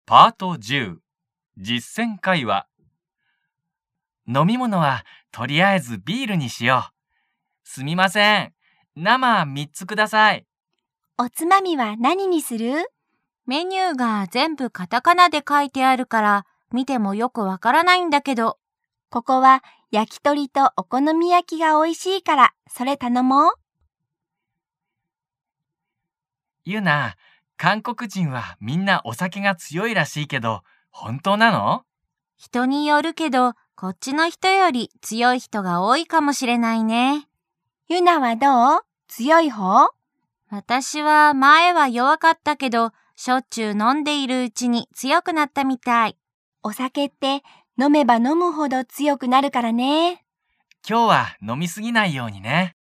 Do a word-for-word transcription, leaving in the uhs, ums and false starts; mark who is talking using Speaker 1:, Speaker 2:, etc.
Speaker 1: パートじゅう実践会話。飲み物はとりあえずビールにしよう。すみません。生みっつください。
Speaker 2: おつまみは何にする？
Speaker 3: メニューが全部カタカナで書いてあるから見てもよくわからないんだけど。
Speaker 2: ここは焼き鳥とお好み焼きが美味しいからそれ頼もう。
Speaker 1: ゆな、韓国人はみんなお酒が強いらしいけど、本当なの？
Speaker 3: 人によるけど、こっちの人より強い人が多いかもしれないね。
Speaker 2: ゆなはどう？強い方？
Speaker 3: 私は前は弱かったけど、しょっちゅう飲んでいるうちに強くなったみたい。
Speaker 2: お酒って飲めば飲むほど強くなるからね。
Speaker 1: 今日は飲みすぎないようにね。